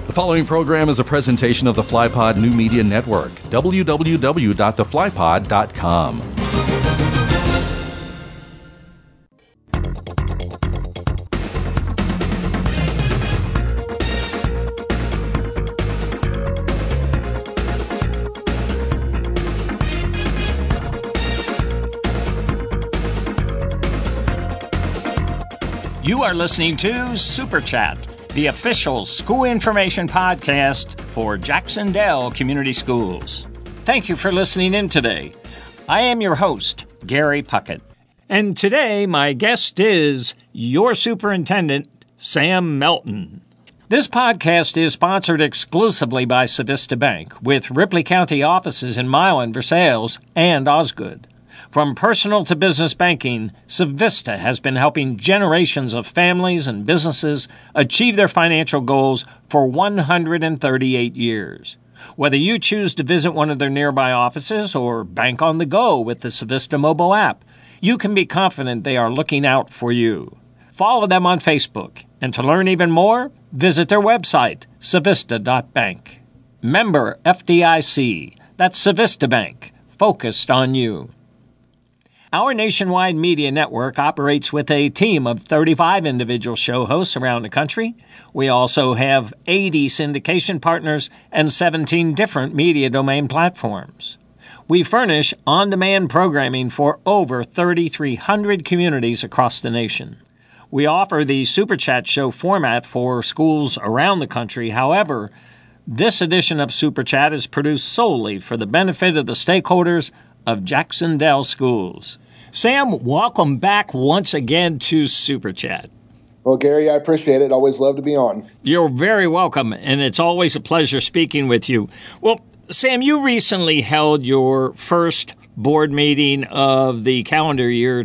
The following program is a presentation of the FlyPod New Media Network, www.theflypod.com. You are listening to Super Chat, the official school information podcast for Jacksonville Community Schools. Thank you for listening in today. I am your host, Gary Puckett. And today, my guest is your superintendent, Sam Melton. This podcast is sponsored exclusively by Civista Bank, with Ripley County offices in Milan, Versailles, and Osgood. From personal to business banking, Civista has been helping generations of families and businesses achieve their financial goals for 138 years. Whether you choose to visit one of their nearby offices or bank on the go with the Civista mobile app, you can be confident they are looking out for you. Follow them on Facebook, and to learn even more, visit their website, civista.bank. Member FDIC, that's Civista Bank, focused on you. Our nationwide media network operates with a team of 35 individual show hosts around the country. We also have 80 syndication partners and 17 different media domain platforms. We furnish on-demand programming for over 3,300 communities across the nation. We offer the Super Chat show format for schools around the country. However, this edition of Super Chat is produced solely for the benefit of the stakeholders of Jacksonville Schools. Sam, welcome back once again to Super Chat. Well, Gary, I appreciate it. Always love to be on. You're very welcome, and it's always a pleasure speaking with you. Well, Sam, you recently held your first board meeting of the calendar year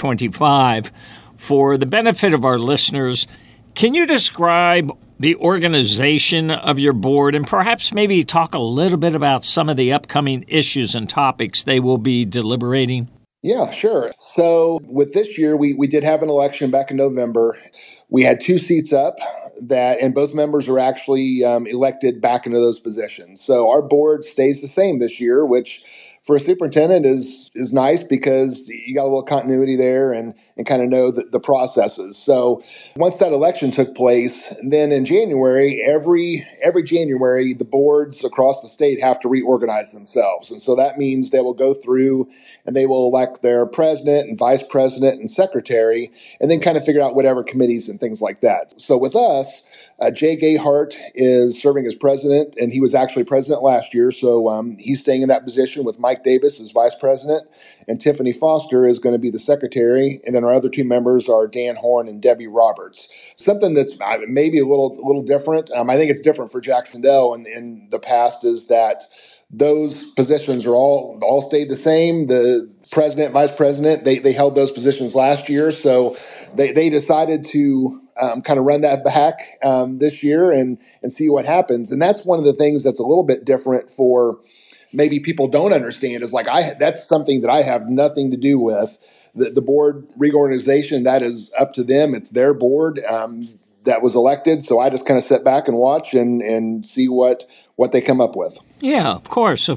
2025. For the benefit of our listeners, can you describe the organization of your board and perhaps maybe talk a little bit about some of the upcoming issues and topics they will be deliberating? Yeah, sure. So with this year, we did have an election back in November. We had 2 seats up and both members were actually elected back into those positions. So our board stays the same this year, which for a superintendent is nice because you got a little continuity there and kind of know the processes. So once that election took place, then in January, every January, the boards across the state have to reorganize themselves. And so that means they will go through and they will elect their president and vice president and secretary, and then kind of figure out whatever committees and things like that. So with us, Jay Gayhart is serving as president, and he was actually president last year, so he's staying in that position with Mike Davis as vice president, and Tiffany Foster is going to be the secretary, and then our other 2 members are Dan Horn and Debbie Roberts. Something that's maybe a little different. I think it's different for Jacksonville in the past is that those positions are all stayed the same. The president, vice president, they held those positions last year, so they decided to kind of run that back this year and see what happens. And that's one of the things that's a little bit different for maybe people don't understand is that's something that I have nothing to do with. The board reorganization, that is up to them. It's their board that was elected. So I just kind of sit back and watch and see what they come up with. Yeah, of course.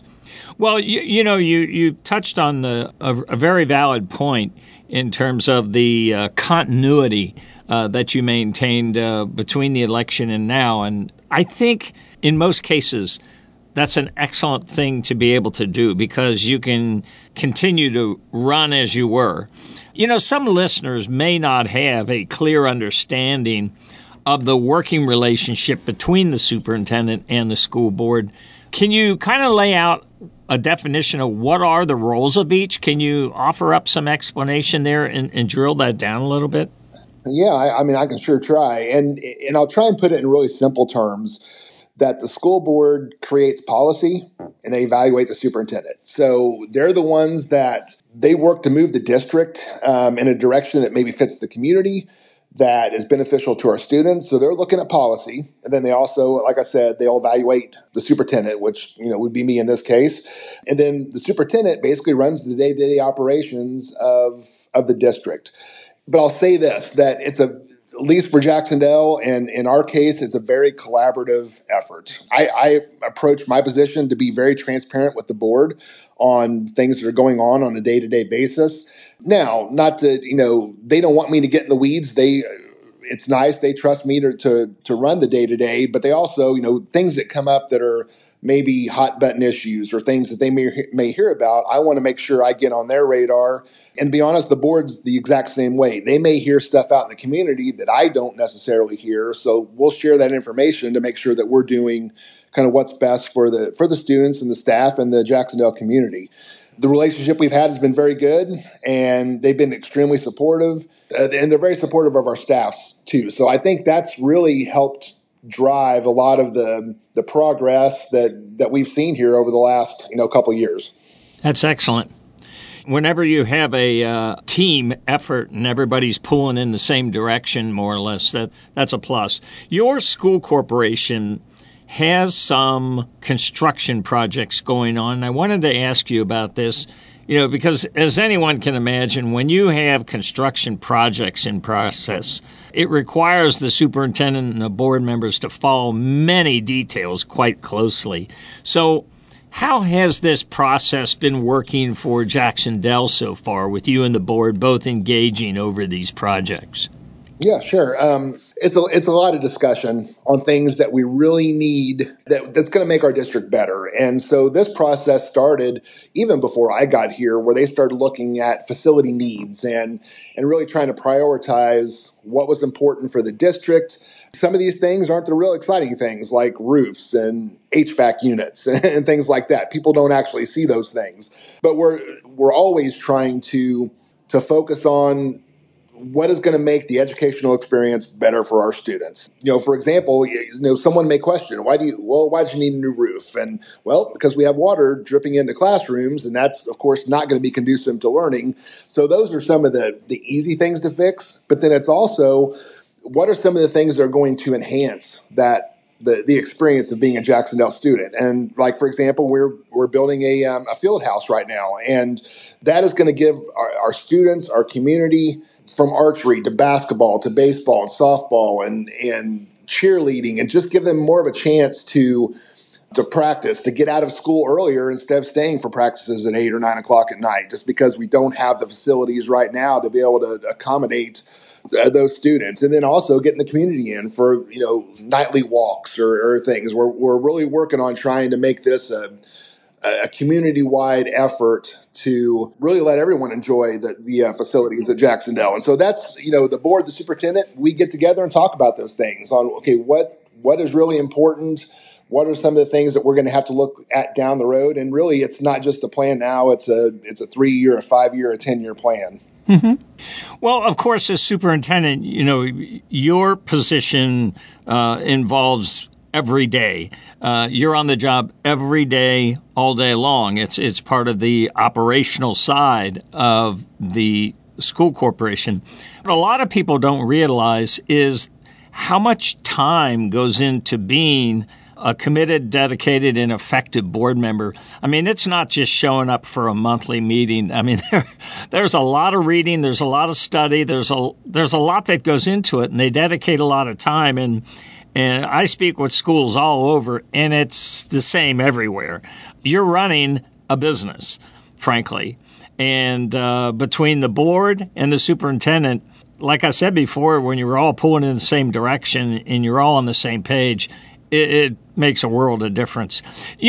Well, you touched on a very valid point in terms of the continuity that you maintained between the election and now. And I think in most cases, that's an excellent thing to be able to do because you can continue to run as you were. You know, some listeners may not have a clear understanding of the working relationship between the superintendent and the school board. Can you kind of lay out a definition of what are the roles of each? Can you offer up some explanation there and drill that down a little bit? Yeah, I mean, I can sure try. And I'll try and put it in really simple terms that the school board creates policy and they evaluate the superintendent. So they're the ones that they work to move the district in a direction that maybe fits the community, that is beneficial to our students. So they're looking at policy. And then they also, like I said, they'll evaluate the superintendent, which would be me in this case. And then the superintendent basically runs the day-to-day operations of the district. But I'll say this, that it's a at least for Jacksonville, and in our case, it's a very collaborative effort. I approach my position to be very transparent with the board on things that are going on a day-to-day basis. Now, not that, they don't want me to get in the weeds. It's nice. They trust me to run the day-to-day, but they also, things that come up that are maybe hot button issues or things that they may hear about, I want to make sure I get on their radar. And to be honest, the board's the exact same way. They may hear stuff out in the community that I don't necessarily hear. So we'll share that information to make sure that we're doing kind of what's best for the students and the staff and the Jacksonville community. The relationship we've had has been very good, and they've been extremely supportive, and they're very supportive of our staffs too. So I think that's really helped drive a lot of the progress that we've seen here over the last couple of years. That's excellent. Whenever you have a team effort and everybody's pulling in the same direction, more or less, that's a plus. Your school corporation has some construction projects going on. I wanted to ask you about this, because as anyone can imagine, when you have construction projects in process, it requires the superintendent and the board members to follow many details quite closely. So how has this process been working for Jacksonville so far, with you and the board both engaging over these projects? Yeah, sure. It's a lot of discussion on things that we really need that's going to make our district better. And so this process started even before I got here, where they started looking at facility needs and really trying to prioritize what was important for the district. Some of these things aren't the real exciting things, like roofs and HVAC units and things like that. People don't actually see those things. But we're always trying to focus on what is going to make the educational experience better for our students. For example, someone may question, why did you need a new roof? And because we have water dripping into classrooms, and that's of course not going to be conducive to learning. So those are some of the easy things to fix. But then it's also, what are some of the things that are going to enhance that the experience of being a Jacksonville student? And like, for example, we're building a field house right now, and that is going to give our students, our community, from archery to basketball to baseball and softball and cheerleading, and just give them more of a chance to practice, to get out of school earlier instead of staying for practices at 8 or 9 o'clock at night, just because we don't have the facilities right now to be able to accommodate those students. And then also getting the community in for nightly walks or things. We're really working on trying to make this a community-wide effort to really let everyone enjoy the facilities at Jacksonville. And so that's, the board, the superintendent, we get together and talk about those things on, okay, what is really important? What are some of the things that we're going to have to look at down the road? And really, it's not just a plan now. It's a 3-year, a 5-year, a 10-year plan. Mm-hmm. Well, of course, as superintendent, your position involves every day. You're on the job every day, all day long. It's part of the operational side of the school corporation. What a lot of people don't realize is how much time goes into being a committed, dedicated, and effective board member. I mean, it's not just showing up for a monthly meeting. I mean, there's a lot of reading, there's a lot of study, there's a lot that goes into it, and they dedicate a lot of time. And I speak with schools all over, and it's the same everywhere. You're running a business, frankly. And between the board and the superintendent, like I said before, when you're all pulling in the same direction and you're all on the same page, it makes a world of difference.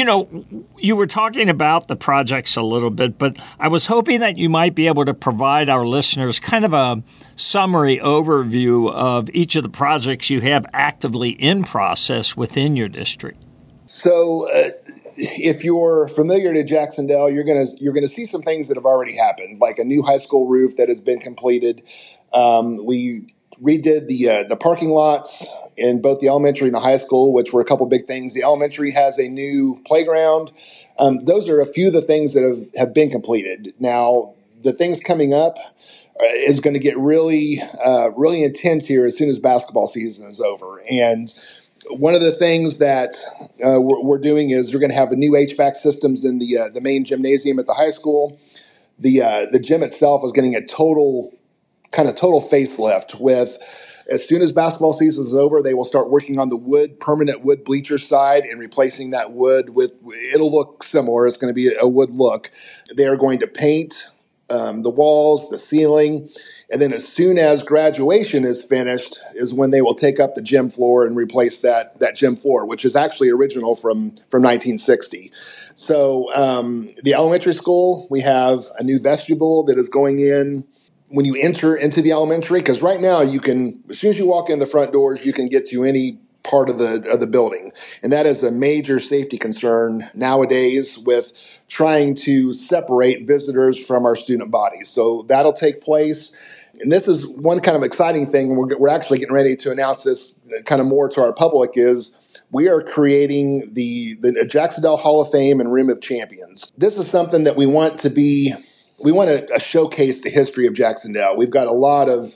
You were talking about the projects a little bit, but I was hoping that you might be able to provide our listeners kind of a summary overview of each of the projects you have actively in process within your district. So if you're familiar to Jacksonville, you're gonna see some things that have already happened, like a new high school roof that has been completed. We redid the parking lots in both the elementary and the high school, which were a couple big things. The elementary has a new playground. Those are a few of the things that have been completed. Now, the things coming up is going to get really intense here as soon as basketball season is over. And one of the things that we're doing is we're going to have the new HVAC systems in the main gymnasium at the high school. The gym itself is getting a total facelift with As soon as basketball season is over, they will start working on the permanent wood bleacher side and replacing that wood with, it'll look similar. It's going to be a wood look. They are going to paint the walls, the ceiling. And then as soon as graduation is finished is when they will take up the gym floor and replace that gym floor, which is actually original from 1960. So the elementary school, we have a new vestibule that is going in when you enter into the elementary, because right now you can, as soon as you walk in the front doors, you can get to any part of the building. And that is a major safety concern nowadays with trying to separate visitors from our student bodies. So that'll take place. And this is one kind of exciting thing. We're actually getting ready to announce this kind of more to our public is we are creating the Jacksonville Hall of Fame and Room of Champions. This is something that we want to showcase the history of Jacksonville. We've got a lot of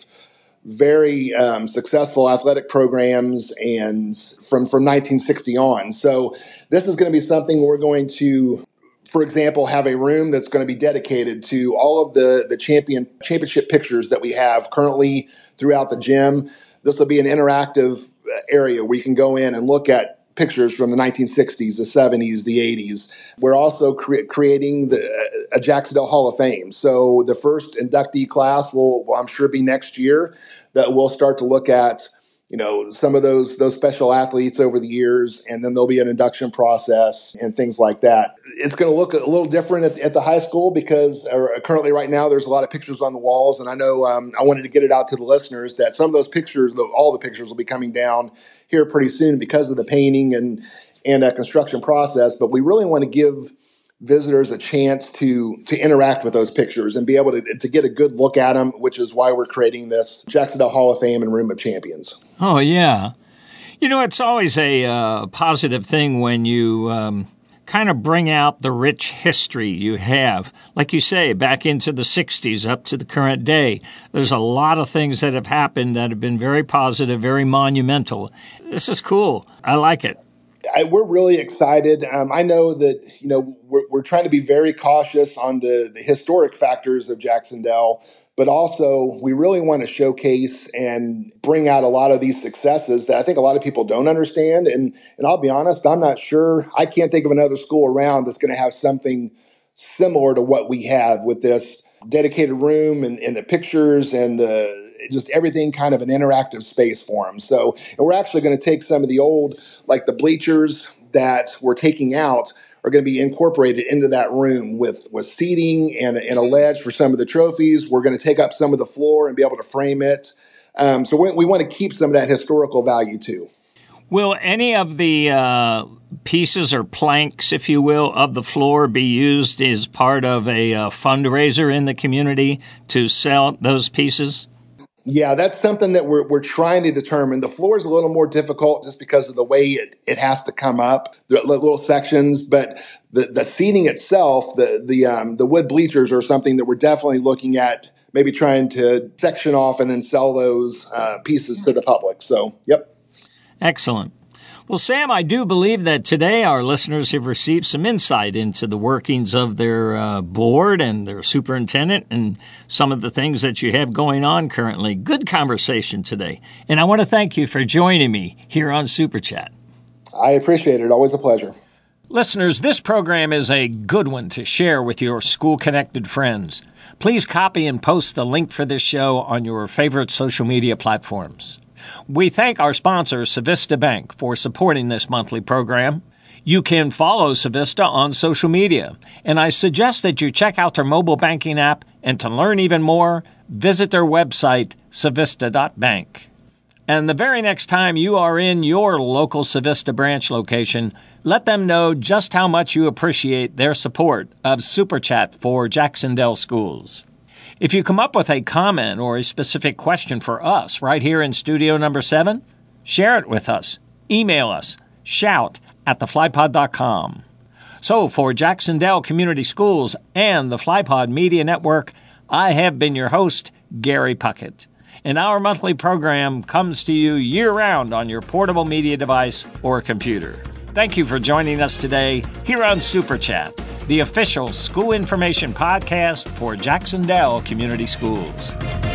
very successful athletic programs and from 1960 on. So this is going to be something we're going to, for example, have a room that's going to be dedicated to all of the championship pictures that we have currently throughout the gym. This will be an interactive area where you can go in and look at pictures from the 1960s, the 70s, the 80s. We're also creating a Jacksonville Hall of Fame. So the first inductee class will I'm sure, be next year that we'll start to look at, some of those special athletes over the years, and then there'll be an induction process and things like that. It's going to look a little different at the high school because currently right now there's a lot of pictures on the walls, and I know I wanted to get it out to the listeners that some of those pictures, all the pictures will be coming down here pretty soon because of the painting and construction process, but we really want to give visitors a chance to interact with those pictures and be able to get a good look at them, which is why we're creating this Jacksonville Hall of Fame and Room of Champions. Oh, yeah. It's always a positive thing when you kind of bring out the rich history you have. Like you say, back into the 60s up to the current day, there's a lot of things that have happened that have been very positive, very monumental. This is cool. I like it. We're really excited. I know that, we're trying to be very cautious on the historic factors of Jacksonville, but also we really want to showcase and bring out a lot of these successes that I think a lot of people don't understand. And I'll be honest, I'm not sure. I can't think of another school around that's going to have something similar to what we have with this dedicated room and the pictures and just everything kind of an interactive space for them. So we're actually going to take some of the old, like the bleachers that we're taking out are going to be incorporated into that room with seating and a ledge for some of the trophies. We're going to take up some of the floor and be able to frame it. So we want to keep some of that historical value too. Will any of the pieces or planks, if you will, of the floor be used as part of a fundraiser in the community to sell those pieces? Yeah, that's something that we're trying to determine. The floor is a little more difficult just because of the way it has to come up, the little sections. But the seating itself, the wood bleachers are something that we're definitely looking at, maybe trying to section off and then sell those pieces to the public. So, yep. Excellent. Well, Sam, I do believe that today our listeners have received some insight into the workings of their board and their superintendent and some of the things that you have going on currently. Good conversation today. And I want to thank you for joining me here on Super Chat. I appreciate it. Always a pleasure. Listeners, this program is a good one to share with your school-connected friends. Please copy and post the link for this show on your favorite social media platforms. We thank our sponsor, Civista Bank, for supporting this monthly program. You can follow Civista on social media, and I suggest that you check out their mobile banking app, and to learn even more, visit their website, civista.bank. And the very next time you are in your local Civista branch location, let them know just how much you appreciate their support of Super Chat for Jacksonville schools. If you come up with a comment or a specific question for us right here in studio number 7, share it with us. Email us, shout@theflypod.com. So for Jacksonville Community Schools and the FlyPod Media Network, I have been your host, Gary Puckett. And our monthly program comes to you year-round on your portable media device or computer. Thank you for joining us today here on Super Chat, the official school information podcast for Jacksonville Community Schools.